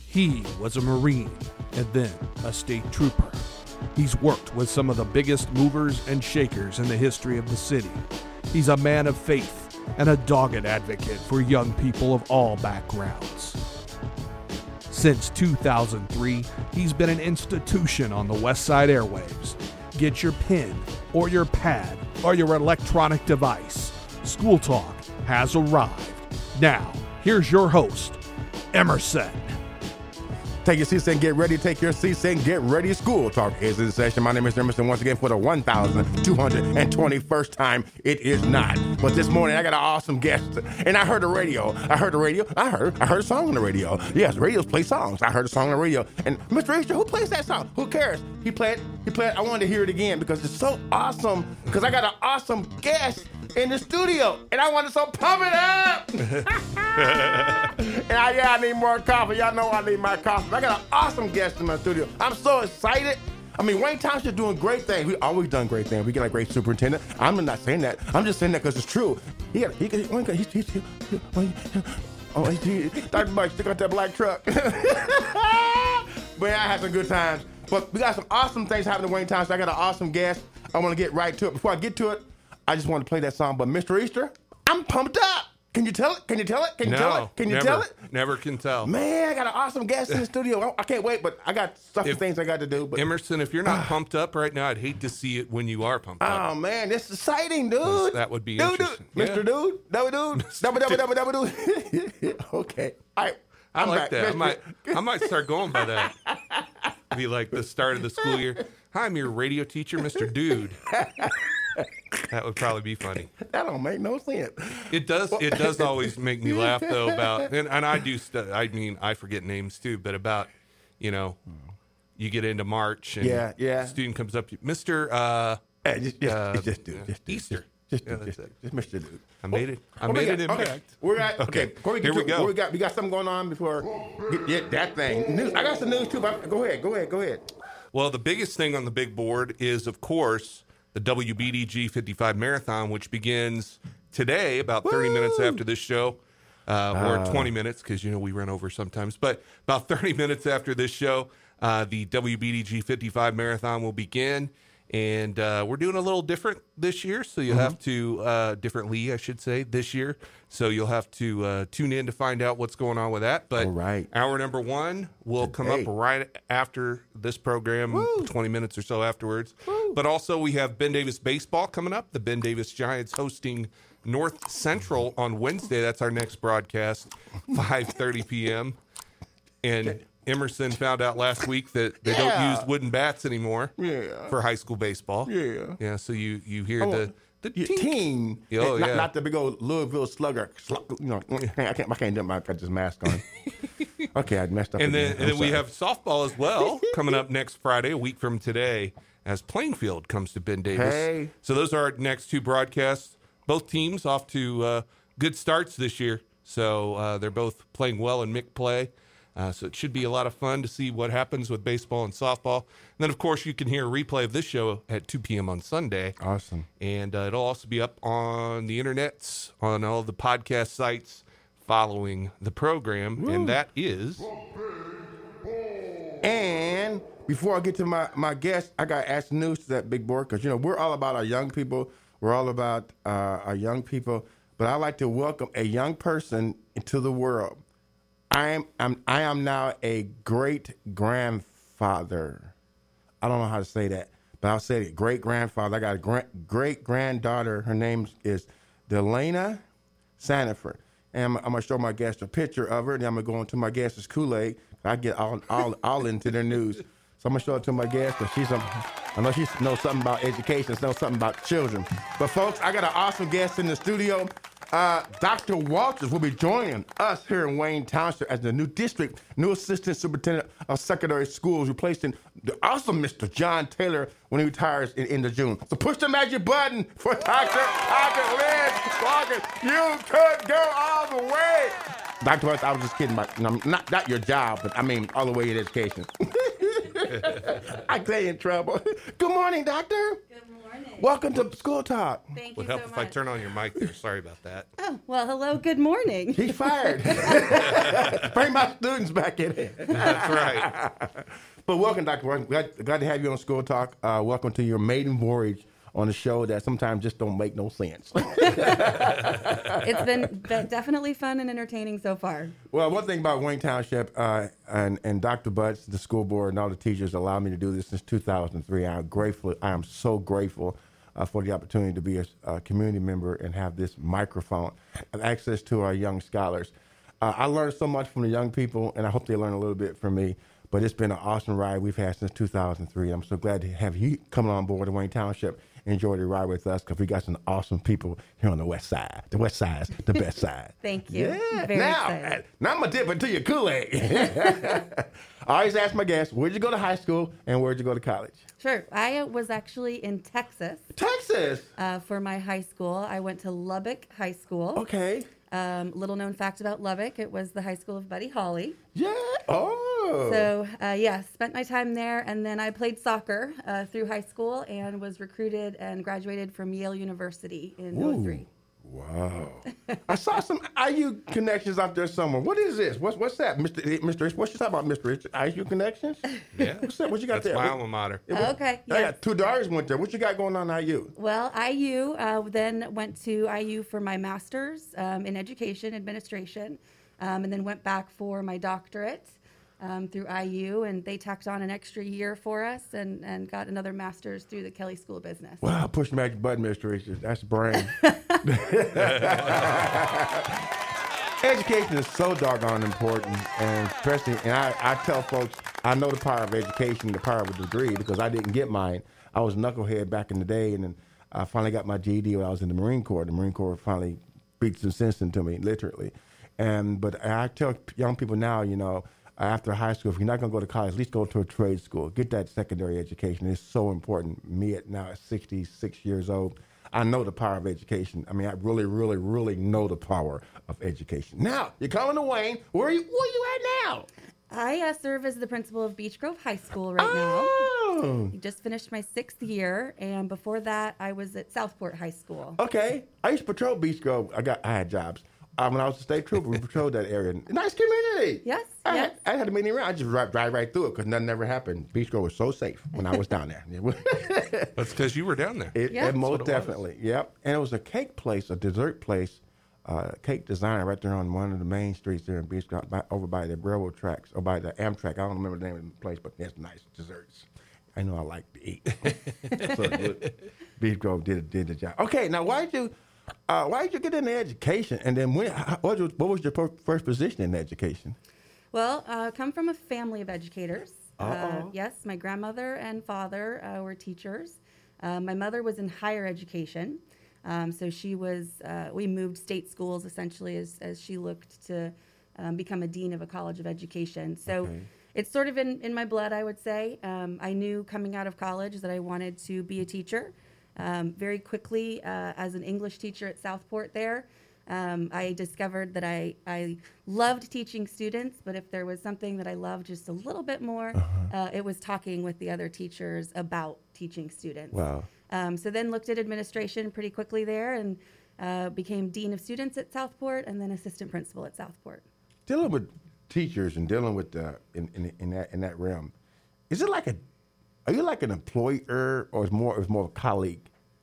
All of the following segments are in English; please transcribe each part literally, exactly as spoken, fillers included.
He was a Marine and then a state trooper. He's worked with some of the biggest movers and shakers in the history of the city. He's a man of faith and a dogged advocate for young people of all backgrounds. Since two thousand three, he's been an institution on the West Side airwaves. Get your pen or your pad or your electronic device. School Talk has arrived. Now, here's your host, Emerson. Take your seats and get ready. Take your seats and get ready. School Talk is in session. My name is Emerson once again for the one thousand two hundred twenty-first time. It is not. But this morning I got an awesome guest. And I heard the radio. I heard the radio. I heard I heard a song on the radio. Yes, radios play songs. I heard a song on the radio. And Mister Easter, who plays that song? Who cares? He played He played I wanted to hear it again because it's so awesome. Because I got an awesome guest in the studio, and I wanted to so pump it up. And I, yeah, I need more coffee. Y'all know I need my coffee. I got an awesome guest in my studio. I'm so excited. I mean, Wayne Township doing great things. We always done great things. We get a great superintendent. I'm not saying that. I'm just saying that because it's true. He got, he got, he got, he's, he's, he's, oh, he, Doctor Mike, stick out that black truck. But yeah, I had some good times. But we got some awesome things happening in Wayne Township. I got an awesome guest. I want to get right to it. Before I get to it, I just want to play that song. But Mister Easter, I'm pumped up. Can you tell it? Can you tell it? Can you no, tell it? Can you never, tell it? Never can tell. Man, I got an awesome guest in the studio. I, I can't wait, but I got stuff and things I got to do. But Emerson, if you're not pumped up right now, I'd hate to see it when you are pumped up. Oh man, this is exciting, dude. That would be dude, interesting. Dude. Mister Yeah. Dude, double dude, double double double double dude. Okay, all right. I I'm like back. that. I Mister might, I might start going by that. Be like the start of the school year. Hi, I'm your radio teacher, Mister Dude. That would probably be funny. That don't make no sense. It does. It does always make me laugh though about, and, and I do. St- I mean, I forget names too, but about, you know, you get into March and Yeah, yeah. a student comes up to you, Mister Uh, Hey, just, just, uh, just do, yeah, just do, Easter. Just, Yeah, just, that's just, it. just Mister Dude. I made it. I What we made got? it Okay, impact. we're at, okay. Okay, Before we get here we to, go. what we got, we got something going on before get, get that thing. News. I got some news too. But go ahead, go ahead, go ahead. Well, the biggest thing on the big board is, of course, the W B D G fifty-five Marathon, which begins today, about thirty Woo! minutes after this show, uh, or Uh. twenty minutes, because, you know, we run over sometimes. But about thirty minutes after this show, uh, the W B D G fifty-five Marathon will begin. And uh, we're doing a little different this year, so you'll Mm-hmm. have to, uh, differently, I should say, this year. So you'll have to uh, tune in to find out what's going on with that. But All right. hour number one will come up Today. right after this program, Woo. twenty minutes or so afterwards. Woo. But also we have Ben Davis baseball coming up. The Ben Davis Giants hosting North Central on Wednesday. That's our next broadcast, five thirty p.m. And Emerson found out last week that they Yeah. don't use wooden bats anymore Yeah. for high school baseball. Yeah. Yeah, so you, you hear Oh, the, the Yeah, tink. team. Oh, not, yeah. not the big old Louisville Slugger. Slug, you know, I can't. I can't do it. I got this mask on. Okay, I messed up. And then, again. and I'm then we sorry. have softball as well coming up next Friday, a week from today, as Plainfield comes to Ben Davis. Hey. So those are our next two broadcasts. Both teams off to uh, good starts this year. So uh, they're both playing well in M I C play. Uh, so it should be a lot of fun to see what happens with baseball and softball. And then, of course, you can hear a replay of this show at two p.m. on Sunday. Awesome. And uh, it'll also be up on the internets, on all the podcast sites following the program. Woo. And that is... And before I get to my, my guest, I got to ask news to that big board because, you know, we're all about our young people. We're all about uh, our young people. But I like to welcome a young person into the world. I am I'm, I am now a great-grandfather. I don't know how to say that, but I'll say it, great-grandfather. I got a gra- great-granddaughter. Her name is Delana Sanford. And I'm, I'm going to show my guest a picture of her, and then I'm going to go into my guest's Kool-Aid. I get all, all, all into their news. So I'm going to show it to my guest, because she's a, I know she knows something about education, knows something about children. But, folks, I got an awesome guest in the studio. Uh, Doctor Walters will be joining us here in Wayne Township as the new district, new assistant superintendent of secondary schools, replacing the awesome Mister John Taylor when he retires in end of June. So push the magic button for Doctor Doctor Liz Walker. You could go all the way. Doctor Walters, I was just kidding about, you know, not, not your job, but I mean all the way in education. I got you in trouble. Good morning, Doctor. Good morning. Welcome to School Talk. Thank Would you help so if much. I turn on your mic there. Sorry about that. Oh, well, hello, good morning. He's fired. Bring my students back in here. That's right. But welcome, Doctor Warren. Glad, glad to have you on School Talk. Uh, welcome to your maiden voyage on a show that sometimes just don't make no sense. It's been be- definitely fun and entertaining so far. Well, one thing about Wayne Township uh, and, and Doctor Butts, the school board, and all the teachers allowed me to do this since two thousand three. I'm grateful. I am so grateful uh, for the opportunity to be a, a community member and have this microphone and access to our young scholars. Uh, I learned so much from the young people, and I hope they learn a little bit from me. But it's been an awesome ride we've had since two thousand three. I'm so glad to have you come on board to Wayne Township and enjoy the ride with us because we got some awesome people here on the west side. The west side's the best side. Thank you. Yeah. Very now, excited. now I'm going to dip into your Kool-Aid. I always ask my guests, where'd you go to high school and where'd you go to college? Sure. I was actually in Texas Texas. uh, for my high school. I went to Lubbock High School. Okay. Um, little known fact about Lubbock, it was the high school of Buddy Holly. Yeah. Oh. So, uh, yeah, spent my time there. And then I played soccer uh, through high school and was recruited and graduated from Yale University in oh three. Wow. I saw some I U connections out there somewhere. What is this? What's what's that, Mister Mister Rich? What you talking about, Mister Rich? I U connections? Yeah. What's that? What you got That's there? my What- alma mater. it was- Okay, I yes. got two daughters went there. What you got going on at I U? Well, I U uh, then went to I U for my master's um, in education administration, um, and then went back for my doctorate um, through I U, and they tacked on an extra year for us and, and got another master's through the Kelly School of Business. Wow, push the magic button, Mister Rich. That's the brain. Education is so doggone important, and especially, and I, I tell folks, I know the power of education, the power of a degree, because I didn't get mine. I was a knucklehead back in the day, and then I finally got my G E D when I was in the Marine Corps. The Marine Corps finally beat some sense into me, literally. And but I tell young people now, you know, after high school, if you're not going to go to college, at least go to a trade school. Get that secondary education. It's so important. Me at now at sixty-six years old, I know the power of education. I mean, I really, really, really know the power of education. Now, you're coming to Wayne. Where are you, where are you at now? I uh, serve as the principal of Beech Grove High School right Oh, now. I just finished my sixth year, and before that, I was at Southport High School. okay. I used to patrol Beach Grove. I got, I had jobs. Uh, when I was a state trooper, we patrolled that area. Nice community. Yes, I, yes. Had, I had a meeting around. I just drive, drive right through it because nothing ever happened. Beach Grove was so safe when I was down there. That's because you were down there. It, Yeah. it most That's what it was. definitely, yep. And it was a cake place, a dessert place, uh, cake designer right there on one of the main streets there in Beach Grove, by, over by the railroad tracks, or by the Amtrak. I don't remember the name of the place, but there's nice desserts. I know I like to eat. So good. Beach Grove did did the job. Okay, now why did you uh, why did you get into education? And then when, how- what was, what was your per- first position in education? Well, uh, come from a family of educators. Uh, Uh-oh. yes, my grandmother and father uh, were teachers. Uh, my mother was in higher education. Um, so she was, uh, we moved state schools essentially as, as she looked to um, become a dean of a college of education. So Okay. it's sort of in, in my blood, I would say. Um, I knew coming out of college that I wanted to be a teacher. Um, very quickly, uh, as an English teacher at Southport there, um, I discovered that I, I loved teaching students, but if there was something that I loved just a little bit more, uh, it was talking with the other teachers about teaching students. Wow. Um, so then looked at administration pretty quickly there and uh, became dean of students at Southport and then assistant principal at Southport. Dealing with teachers and dealing with uh, in, in in that in that realm, is it like a, are you like an employer or is more is more a colleague?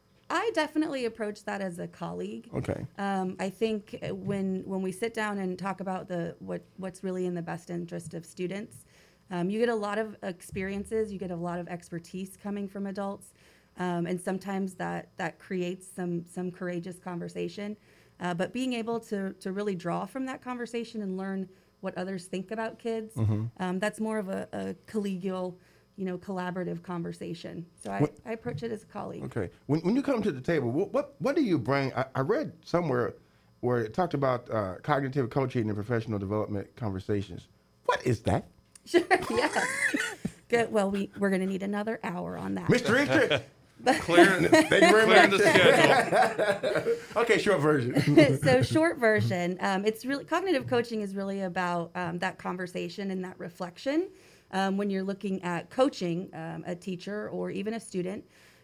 I definitely approach that as a colleague. Okay. Um, I think uh, when when we sit down and talk about the what what's really in the best interest of students, um, you get a lot of experiences, you get a lot of expertise coming from adults, um, and sometimes that that creates some some courageous conversation. Uh, but being able to to really draw from that conversation and learn what others think about kids, um, that's more of a, a collegial, you know, collaborative conversation. So I, What- I approach it as a colleague. Okay. When when you come to the table, what what, what do you bring? I, I read somewhere where it talked about uh, cognitive coaching and professional development conversations. What is that? Sure, yes. Good. Well, we, we're going to need another hour on that. Mister Richard. Clearing, Thank you very clearing much. the schedule. Okay, short version. So short version, um, it's really, cognitive coaching is really about um, that conversation and that reflection um, when you're looking at coaching um, a teacher or even a student.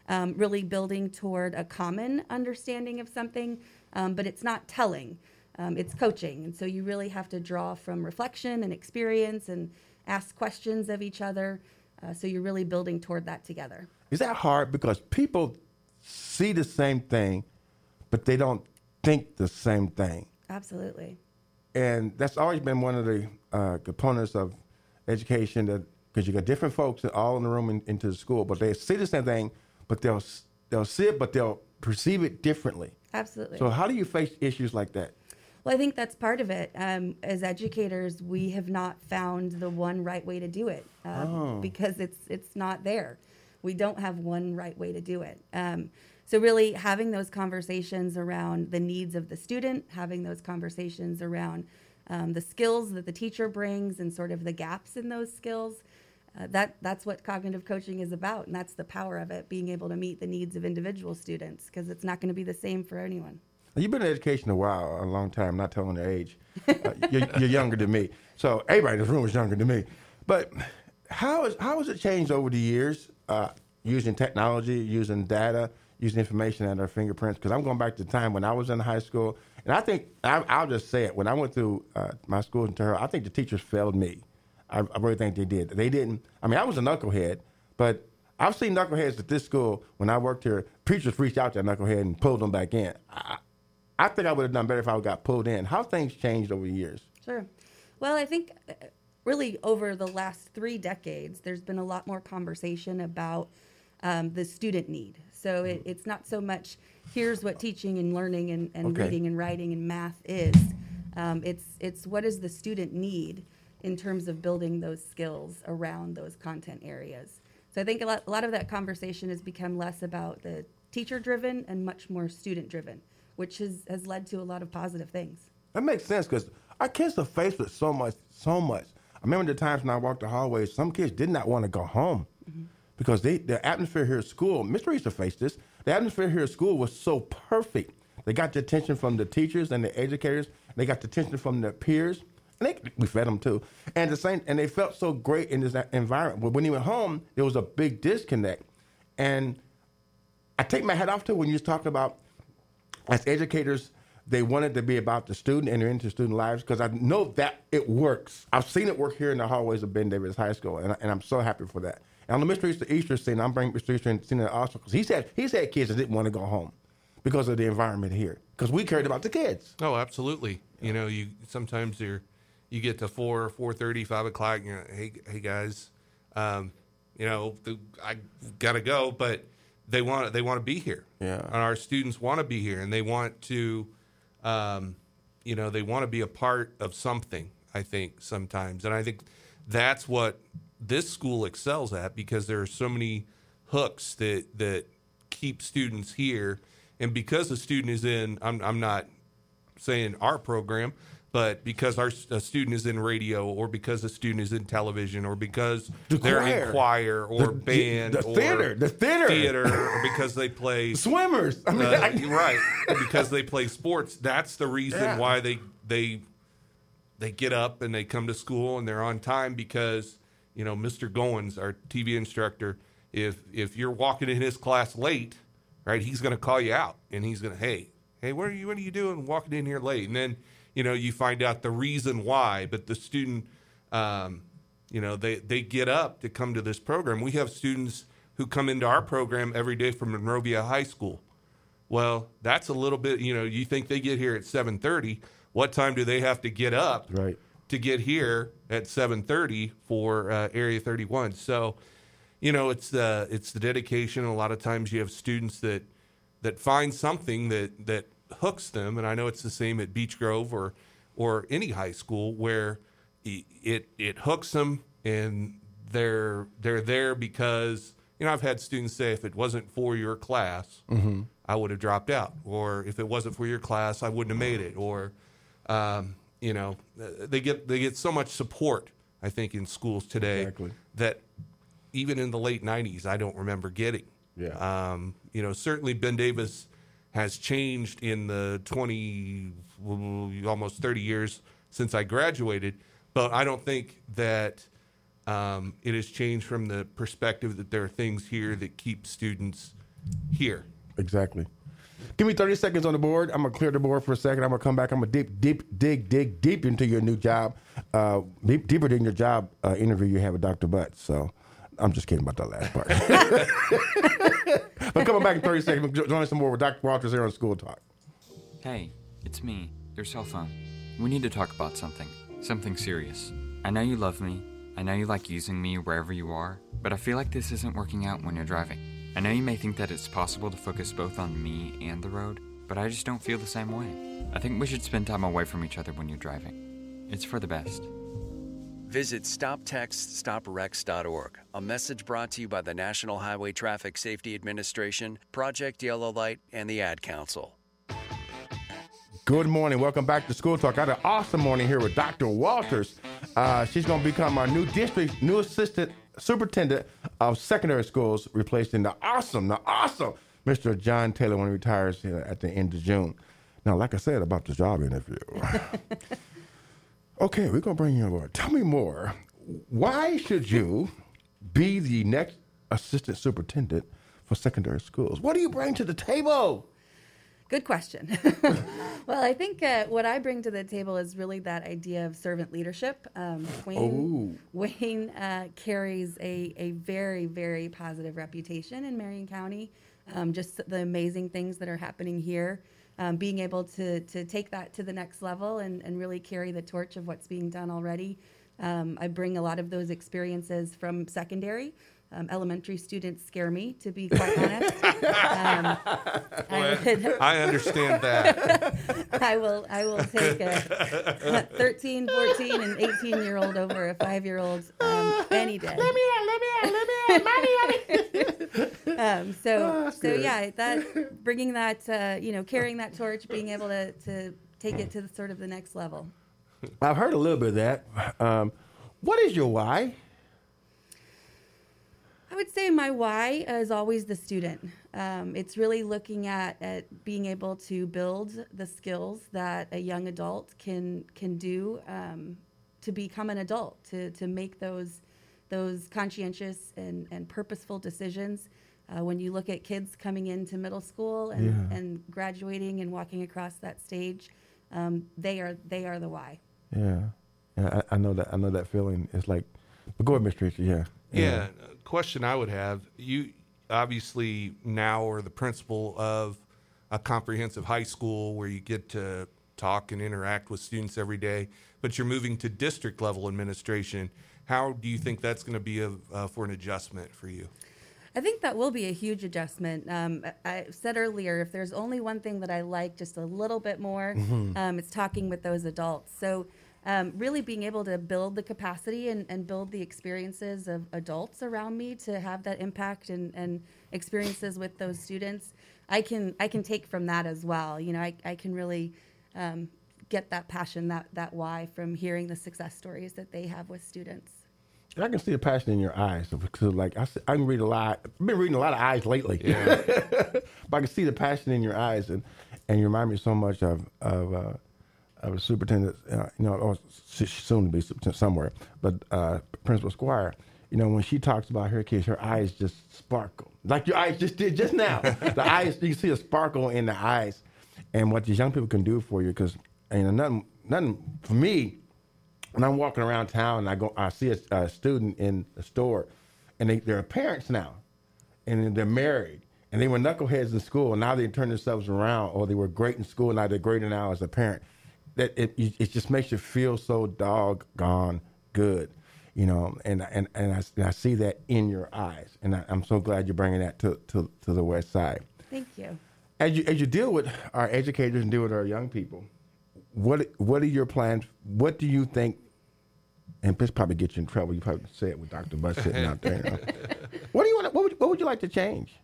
um, really building toward a common understanding of something, um, but it's not telling. Um, it's coaching. And so you really have to draw from reflection and experience and ask questions of each other. Uh, so you're really building toward that together. Is that hard? Because people see the same thing, but they don't think the same thing. Absolutely. And that's always been one of the uh, components of education, that because you got different folks all in the room in, into the school, but they see the same thing, but they'll they'll see it, but they'll perceive it differently. Absolutely. So how do you face issues like that? Well, I think that's part of it. Um, as educators, we have not found the one right way to do it uh, Oh. because it's it's not there. We don't have one right way to do it. Um, so really having those conversations around the needs of the student, having those conversations around um, the skills that the teacher brings and sort of the gaps in those skills, uh, that that's what cognitive coaching is about. And that's the power of it, being able to meet the needs of individual students, because it's not going to be the same for anyone. You've been in education a while, a long time, not telling the age. Uh, you're, you're younger than me. So everybody in this room is younger than me. But how, is, how has it changed over the years, uh, using technology, using data, using information at our fingerprints? Because I'm going back to the time when I was in high school. And I think, I, I'll just say it, when I went through uh, my school in Terre Haute, I think the teachers failed me. I, I really think they did. They didn't, I mean, I was a knucklehead, but I've seen knuckleheads at this school when I worked here. Preachers reached out to that knucklehead and pulled them back in. I, I think I would have done better if I got pulled in. How have things changed over the years? Sure. Well, I think uh, really over the last three decades, there's been a lot more conversation about um, the student need. So it, it's not so much here's what teaching and learning and, and Okay. reading and writing and math is. Um, it's it's what does the student need in terms of building those skills around those content areas. So I think a lot, a lot of that conversation has become less about the teacher-driven and much more student-driven, which has, has led to a lot of positive things. That makes sense because our kids are faced with so much, so much. I remember the times when I walked the hallways, some kids did not want to go home mm-hmm. because they, the atmosphere here at school, Mister Easter faced this, the atmosphere here at school was so perfect. They got the attention from the teachers and the educators. They got the attention from their peers. And they, we fed them too. And the same, and they felt so great in this environment. But when he went home, there was a big disconnect. And I take my hat off to when you was talking about, as educators, they wanted to be about the student and they're into student lives, because I know that it works. I've seen it work here in the hallways of Ben Davis High School, and, I, and I'm so happy for that. And on the Mister Easter Easter scene, I'm bringing Mister Easter in scene also, because he's had, he's had kids that didn't want to go home because of the environment here, because we cared about the kids. Oh, absolutely. You know, you sometimes you're, you get to four, four thirty, five o'clock, and you're like, hey, hey guys, um, you know, the, I gotta go, but they want they want to be here. Yeah. And our students want to be here, and they want to, um, you know, they want to be a part of something. I think sometimes, and I think that's what this school excels at, because there are so many hooks that that keep students here, and because a student is in, I'm I'm not saying our program, but because our a student is in radio, or because a student is in television, or because The they're choir. in choir or The- band, the or theater, the theater. theater, or because they play Swimmers. I mean, uh, I- right, because they play sports. That's the reason Yeah. why they they they get up and they come to school and they're on time, because you know Mister Goins, our T V instructor, if if you're walking in his class late, right, he's going to call you out and he's going to, hey, hey, what are you what are you doing walking in here late? And then you know you find out the reason why. But the student, um, you know, they they get up to come to this program. We have students who come into our program every day from Monrovia High School. Well, that's a little bit, you know, you think they get here at seven thirty. What time do they have to get up Right. to get here at seven thirty for uh, Area thirty-one? So, you know, it's the it's the dedication. A lot of times you have students that that find something that that hooks them, and I know it's the same at Beech Grove or or any high school, where it it hooks them, and they're they're there because, you know, I've had students say, if it wasn't for your class, mm-hmm. I would have dropped out, or if it wasn't for your class, I wouldn't have made it, or um, you know, they get they get so much support, I think, in schools today Exactly. that even in the late nineties, I don't remember getting. Yeah. Um, you know, certainly Ben Davis has changed in the twenty, almost thirty years since I graduated, but I don't think that um, it has changed from the perspective that there are things here that keep students here. Exactly. Give me thirty seconds on the board. I'm going to clear the board for a second. I'm going to come back. I'm going to deep, deep, dig, dig deep into your new job, uh, deep, deeper than your job uh, interview you have with Doctor Butts. So I'm just kidding about that last part. But coming back in thirty seconds, join us some more with Doctor Walters here on School Talk. Hey, it's me, your cell phone. We need to talk about something. Something serious. I know you love me. I know you like using me wherever you are, but I feel like this isn't working out when you're driving. I know you may think that it's possible to focus both on me and the road, but I just don't feel the same way. I think we should spend time away from each other when you're driving. It's for the best. Visit stop text stop wrecks dot org, a message brought to you by the National Highway Traffic Safety Administration, Project Yellow Light, and the Ad Council. Good morning. Welcome back to School Talk. I had an awesome morning here with Doctor Walters. Uh, she's going to become our new district, new assistant superintendent of secondary schools, replacing the awesome, the awesome Mister John Taylor when he retires uh, at the end of June. Now, like I said about the job interview. Okay, we're going to bring you on board. Tell me more. Why should you be the next assistant superintendent for secondary schools? What do you bring to the table? Good question. Well, I think uh, what I bring to the table is really that idea of servant leadership. Um, Wayne, Wayne uh, carries a, a very, very positive reputation in Marion County. Um, just the amazing things that are happening here. Um, being able to to take that to the next level and, and really carry the torch of what's being done already. Um, I bring a lot of those experiences from secondary. Um, elementary students scare me, to be quite honest. Um, I, would, I understand that. I will I will take a, a thirteen, fourteen, and eighteen-year-old over a five-year-old um, any day. Let me in, let me in, let me in, mommy. Um, so, Oh, so good. yeah, that bringing that, uh, you know, carrying that torch, being able to, to take it to the sort of the next level. I've heard a little bit of that. Um, what is your why? I would say my why is always the student. Um, it's really looking at, at being able to build the skills that a young adult can can do um, to become an adult, to to make those those conscientious and, and purposeful decisions. Uh, when you look at kids coming into middle school and, Yeah. and graduating and walking across that stage, um, they are they are the why. Yeah, yeah, I, I know that. I know that feeling. It's like, but go ahead, Mister Richard. Yeah, Yeah. A question I would have, you obviously now are the principal of a comprehensive high school where you get to talk and interact with students every day, but you're moving to district level administration. How do you think that's going to be a, uh, for an adjustment for you? I think that will be a huge adjustment. Um, I, I said earlier, if there's only one thing that I like just a little bit more, Mm-hmm. um, it's talking with those adults. So um, really being able to build the capacity and, and build the experiences of adults around me to have that impact and, and experiences with those students, I can I can take from that as well. You know, I, I can really um, get that passion, that, that why from hearing the success stories that they have with students. And I can see the passion in your eyes because, like, I, see- I can read a lot. I've been reading a lot of eyes lately, but I can see the passion in your eyes, and, and you remind me so much of of, uh, of a superintendent, uh, you know, or s- soon to be superintendent somewhere, but uh, Principal Squire. You know, when she talks about her kids, her eyes just sparkle, like your eyes just did just now. The eyes, you see a sparkle in the eyes, and what these young people can do for you. Because, you know, nothing, nothing for me. When I'm walking around town and I go, I see a, a student in the store, and they, they're parents now, and they're married, and they were knuckleheads in school, and now they turn themselves around, or they were great in school, and now they're greater now as a parent. That it it just makes you feel so doggone good, you know. And and and I, and I see that in your eyes, and I, I'm so glad you're bringing that to, to to the West Side. Thank you. As you as you deal with our educators and deal with our young people, what what are your plans? What do you think? And this probably get you in trouble. You probably say it with Doctor Butts sitting out there. You know? What do you want? What would, what would you like to change?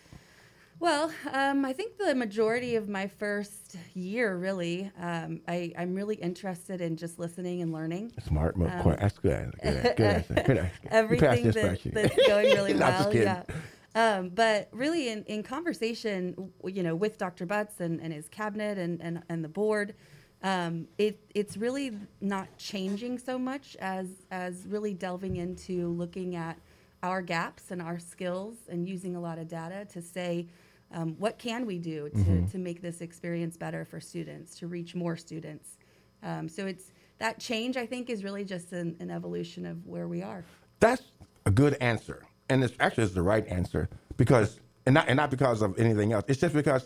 Well, um, I think the majority of my first year, really, um, I, I'm really interested in just listening and learning. Smart, um, that's good. Good, good answer. Good answer. Everything this that, question. that's going really Not just well. kidding. Yeah. Um, but really, in, in conversation, w- you know, with Doctor Butts and, and his cabinet and, and, and the board, um, it it's really not changing so much as as really delving into looking at our gaps and our skills and using a lot of data to say, um, what can we do to, Mm-hmm. to make this experience better for students, to reach more students. Um, so it's that change, I think, is really just an, an evolution of where we are. That's a good answer, and it's actually it's the right answer because, and not and not because of anything else. It's just because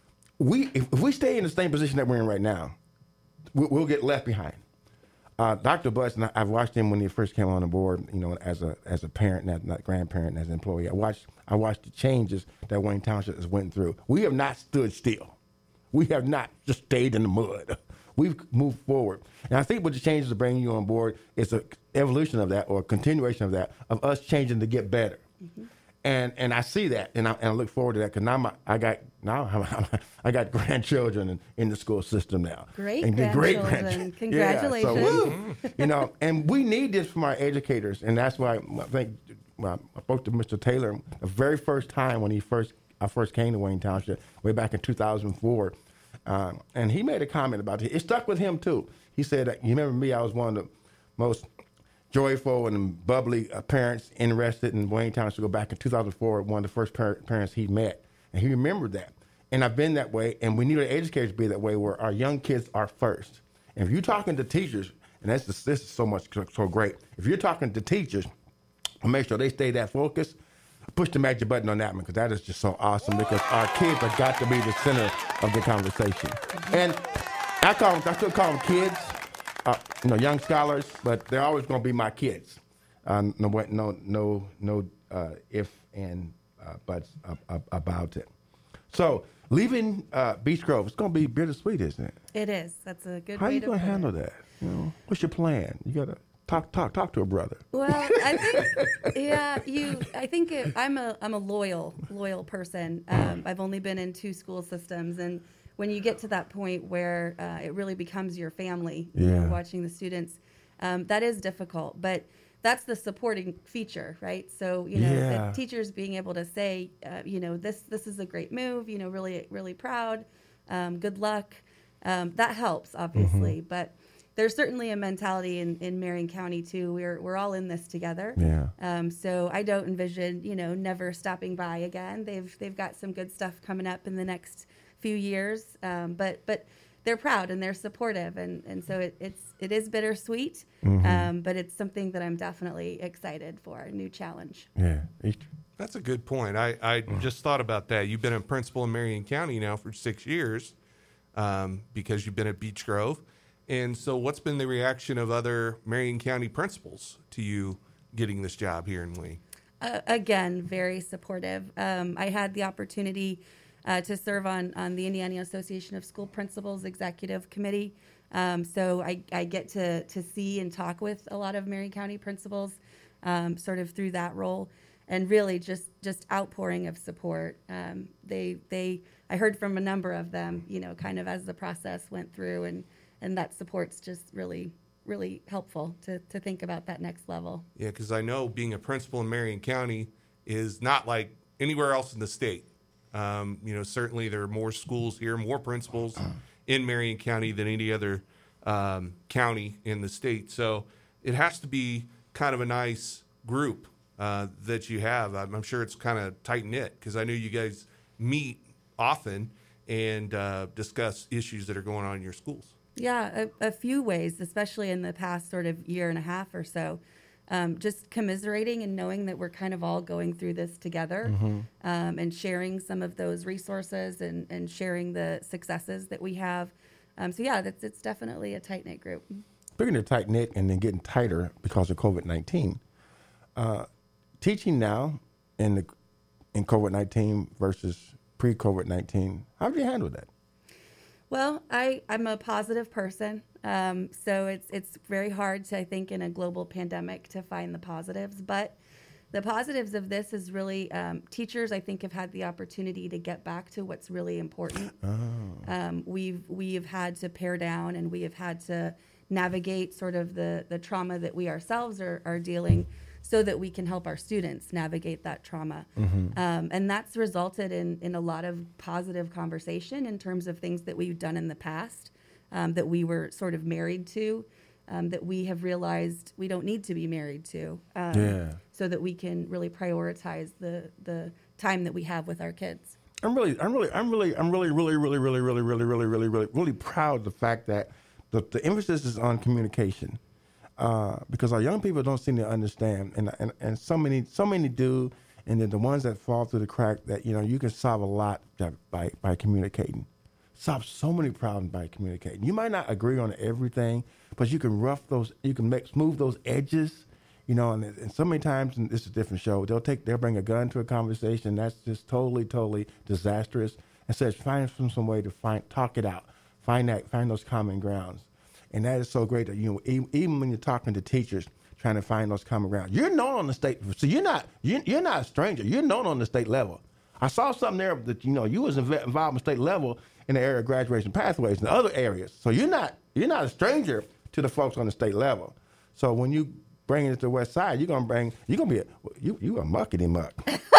we, if, if we stay in the same position that we're in right now, we, we'll get left behind. Uh, Doctor Butts, and I, I've watched him when he first came on the board. You know, as a as a parent, not, not grandparent, as an employee. I watched I watched the changes that Wayne Township has went through. We have not stood still. We have not just stayed in the mud. We've moved forward. And I think what the changes are bringing you on board is an evolution of that or a continuation of that, of us changing to get better. Mm-hmm. And and I see that, and I, and I look forward to that because now my, I got now I got grandchildren in, in the school system now. Great and grandchildren. grandchildren. Congratulations. Yeah, so, woo, you know, and we need this from our educators, and that's why I think well, I spoke to Mister Taylor the very first time when he first I first came to Wayne Township way back in two thousand four. Um, and he made a comment about it. It stuck with him, too. He said, you remember me, I was one of the most joyful and bubbly uh, parents interested in Wayne Township. Go back in two thousand four, one of the first par- parents he met. And he remembered that. And I've been that way, and we need our educators to be that way where our young kids are first. And if you're talking to teachers, and that's just, this is so much so great, if you're talking to teachers, make sure they stay that focused. Push the magic button on that one because that is just so awesome because our kids have got to be the center of the conversation. And I call them, I still call them kids, uh, you know, young scholars, but they're always going to be my kids. Uh, no, no, no, no uh, if and uh, buts uh, uh, about it. So leaving uh, Beech Grove, it's going to be bittersweet, isn't it? It is. That's a good How way you to going to put handle it. that? You know, what's your plan? You got to talk, talk, talk to a brother. Well, I think, yeah, you. I think it, I'm a I'm a loyal loyal person. Um, I've only been in two school systems, and when you get to that point where uh, it really becomes your family, you know, Yeah. watching the students, um, that is difficult. But that's the supporting feature, right? So you know, Yeah. the teachers being able to say, uh, you know, this this is a great move. You know, really really proud. Um, good luck. Um, that helps, obviously, Mm-hmm. but. There's certainly a mentality in, in Marion County too. We're we're all in this together. Yeah. Um, so I don't envision, you know, never stopping by again. They've they've got some good stuff coming up in the next few years. Um, but but they're proud and they're supportive, and, and so it, it's it is bittersweet. Mm-hmm. Um, but it's something that I'm definitely excited for, a new challenge. Yeah. Each- That's a good point. I, I just thought about that. You've been a principal in Marion County now for six years um, because you've been at Beech Grove. And so what's been the reaction of other Marion County principals to you getting this job here in Wayne? Uh, again, very supportive. Um, I had the opportunity uh, to serve on, on the Indiana Association of School Principals Executive Committee. Um, so I, I get to, to see and talk with a lot of Marion County principals um, sort of through that role. And really just, just outpouring of support. Um, they, they, I heard from a number of them, you know, kind of as the process went through, and, and that support's just really, really helpful to, to think about that next level. Yeah, because I know being a principal in Marion County is not like anywhere else in the state. Um, you know, certainly there are more schools here, more principals in Marion County than any other um, county in the state. So it has to be kind of a nice group uh, that you have. I'm, I'm sure it's kind of tight-knit because I know you guys meet often and uh, discuss issues that are going on in your schools. Yeah, a, a few ways, especially in the past sort of year and a half or so. Um, just commiserating and knowing that we're kind of all going through this together, Mm-hmm. um, and sharing some of those resources and, and sharing the successes that we have. Um, so, yeah, that's, it's definitely a tight-knit group. Speaking of tight knit and then getting tighter because of COVID nineteen, uh, teaching now in the in COVID nineteen versus pre COVID nineteen, how do you handle that? Well, I, I'm a positive person, um, so it's it's very hard to, I think, in a global pandemic to find the positives. But the positives of this is really um, teachers, I think, have had the opportunity to get back to what's really important. Oh. Um, we've we have had to pare down, and we have had to navigate sort of the, the trauma that we ourselves are, are dealing, so that we can help our students navigate that trauma. Mm-hmm. Um, and that's resulted in, in a lot of positive conversation in terms of things that we've done in the past, um, that we were sort of married to. um, that we have realized we don't need to be married to, um, Yeah. so that we can really prioritize the the time that we have with our kids. I'm really, I'm really, I'm really, I'm really, really, really, really, really, really, really, really, really, really proud of the fact that the, the emphasis is on communication, uh, because our young people don't seem to understand, and and and so many, so many do, and then the ones that fall through the crack, that you know you can solve a lot by by communicating, solve so many problems by communicating. You might not agree on everything, but you can rough those, you can make smooth those edges. You know, and, and so many times, and this is a different show, they'll take, they'll bring a gun to a conversation. That's just totally, totally disastrous. And says, find some, some way to find, talk it out, find that, find those common grounds. And that is so great that, you know, even, even when you're talking to teachers, trying to find those common grounds, you're known on the state. So you're not, you're, you're not a stranger. You're known on the state level. I saw something there that, you know, you was inv- involved in state level in the area of graduation pathways and other areas. So you're not, you're not a stranger to the folks on the state level. So when you bringing it to the West Side, you're gonna bring, you're gonna be a, you you a muckety muck.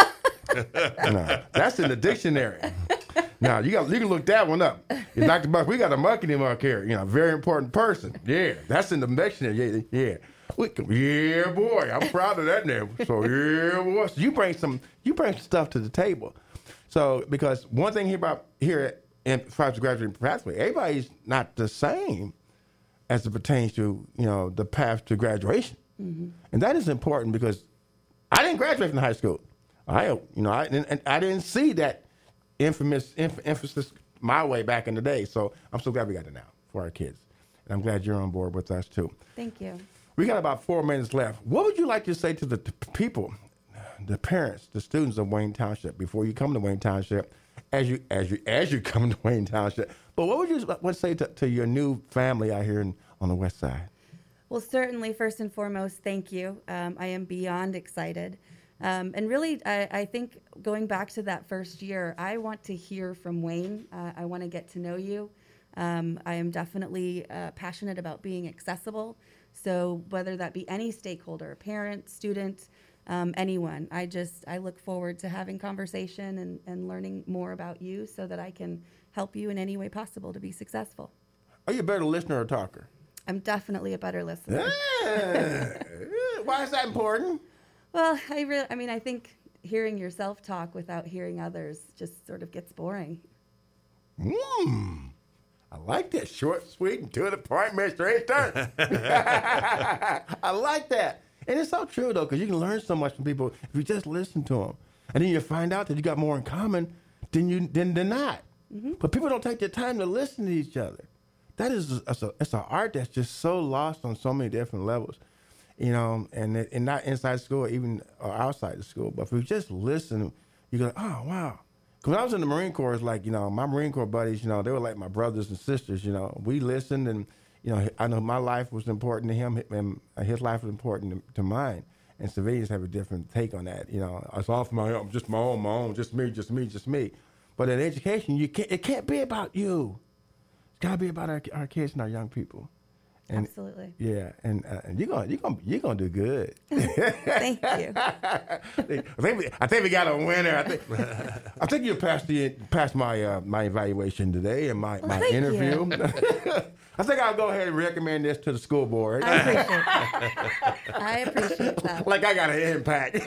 No, that's in the dictionary. Now you got you can look that one up. Doctor Buck, we got a muckety muck here. You know, very important person. Yeah, that's in the dictionary. Yeah, yeah. We can, yeah, boy, I'm proud of that name. So yeah, boy, so you bring some you bring some stuff to the table. So because one thing here about here in Five Graduating Pathway, everybody's not the same as it pertains to, you know, the path to graduation. Mm-hmm. And that is important because I didn't graduate from high school. I, you know, I, and I didn't see that infamous em- emphasis my way back in the day. So I'm so glad we got it now for our kids. And I'm glad you're on board with us too. Thank you. We got about four minutes left. What would you like to say to the t- people, the parents, the students of Wayne Township before you come to Wayne Township, as you as you as you come to Wayne Township? But what would you want to say to, to your new family out here in, on the West Side? Well, certainly, first and foremost, thank you. Um, I am beyond excited. Um, and really, I, I think going back to that first year, I want to hear from Wayne. Uh, I want to get to know you. Um, I am definitely uh, passionate about being accessible. So whether that be any stakeholder, parent, student, um, anyone, I just, I look forward to having conversation and, and learning more about you so that I can help you in any way possible to be successful. Are you a better listener or talker? I'm definitely a better listener. Yeah. Why is that important? Well, I really, I mean, I think hearing yourself talk without hearing others just sort of gets boring. Mmm. I like that. Short, sweet, and to the point, Mister H. Turner. I like that. And it's so true, though, because you can learn so much from people if you just listen to them. And then you find out that you got more in common than you than, than not. Mm-hmm. But people don't take the time to listen to each other. That is a, it's, a, it's an art that's just so lost on so many different levels, you know, and it, and not inside school, even or outside the school. But if we just listen, you go, oh, wow. Because when I was in the Marine Corps, it's like, you know, my Marine Corps buddies, you know, they were like my brothers and sisters, you know. We listened, and, you know, I know my life was important to him, and his life was important to, to mine. And civilians have a different take on that, you know. It's all for my own, just my own, my own, just me, just me, just me. But in education, you can't. It can't be about you. Gotta be about our, our kids and our young people. And, absolutely. Yeah, and, uh, and you're gonna you're gonna you're gonna do good. Thank you. I think we, I think we got a winner. I think I think you passed the passed my uh, my evaluation today and my, well, my thank interview. I think I'll go ahead and recommend this to the school board. I appreciate that. I appreciate that. Like I got an impact.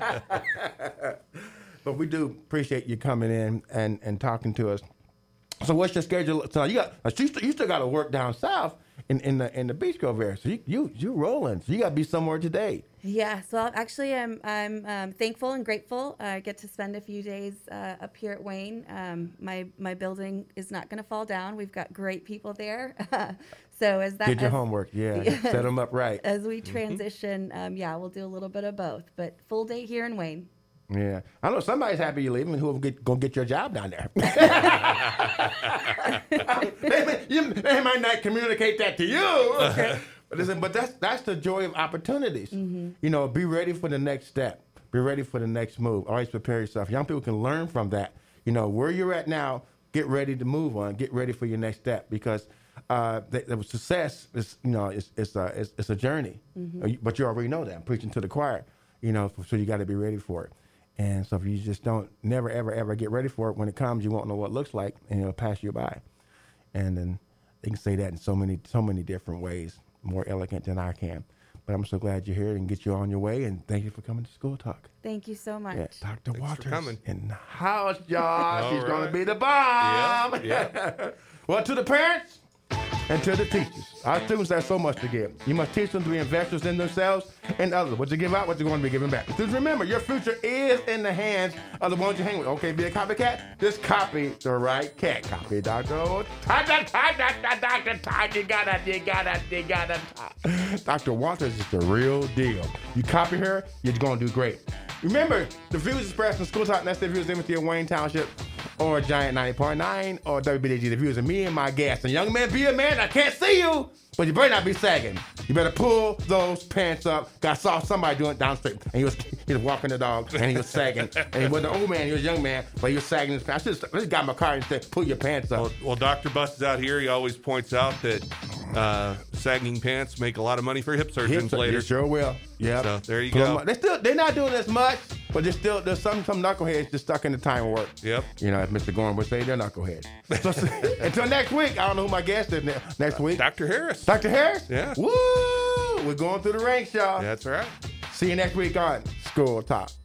But we do appreciate you coming in and, and talking to us. So what's your schedule? So you got you still, you still got to work down south in, in the in the Beach Grove area. So you you you rolling. So you got to be somewhere today. Yeah. So actually, I'm I'm um, thankful and grateful. I get to spend a few days uh, up here at Wayne. Um, my my building is not going to fall down. We've got great people there. So as that Get your as, homework. Yeah. Set them up right. As we transition, mm-hmm. um, yeah, we'll do a little bit of both. But full day here in Wayne. Yeah, I know somebody's happy you're leaving. Who will get gonna get your job down there? they, may, you, they might not communicate that to you, but listen, but that's that's the joy of opportunities. Mm-hmm. You know, be ready for the next step. Be ready for the next move. Always prepare yourself. Young people can learn from that. You know, where you're at now, get ready to move on. Get ready for your next step because uh, the, the success is, you know, it's it's a it's, it's a journey. Mm-hmm. But you already know that. I'm preaching to the choir. You know, so you got to be ready for it. And so if you just don't, never, ever, ever get ready for it, when it comes, you won't know what it looks like, and it'll pass you by. And then they can say that in so many, so many different ways. more elegant than I can. But I'm so glad you're here and get you on your way. And thank you for coming to School Talk. Thank you so much. Yeah, Doctor Thanks Waters for coming. in the house, y'all. All She's going to right. be the bomb. Yeah, yeah. Well, to the parents and to the teachers, our students have so much to give. You must teach them to be investors in themselves and others. What you give out, what you're going to be giving back. Just remember, your future is in the hands of the ones you hang with. Okay, be a copycat? Just copy the right cat. Copy, Doctor O. Doctor, Doctor, Doctor, you gotta, you gotta, you gotta. Doctor Walters is the real deal. You copy her, you're going to do great. Remember, the views expressed in School Talk, and that's the views of Wayne Township, or Giant ninety point nine, or W B D G. The views of me and my guests. And young man, be a man. I can't see you, but you better not be sagging. You better pull those pants up. I saw somebody doing it down the street, and he was he was walking the dog, and he was sagging. And he wasn't an old man, he was a young man, but he was sagging his pants. I just, I just got in my car and said, pull your pants up. Well, well, Doctor Bust is out here. He always points out that uh, sagging pants make a lot of money for hip surgeons Hip- later. They sure will. Yeah. So there you Pull go. them up. They still they're not doing as much, but there's still there's some some knuckleheads just stuck in the time of work. Yep. You know, as Mister Gorham would say, they're knuckleheads. So, until next week, I don't know who my guest is ne- next week. Doctor Harris. Doctor Harris? Yeah. Woo! We're going through the ranks, y'all. That's right. See you next week on School Talk.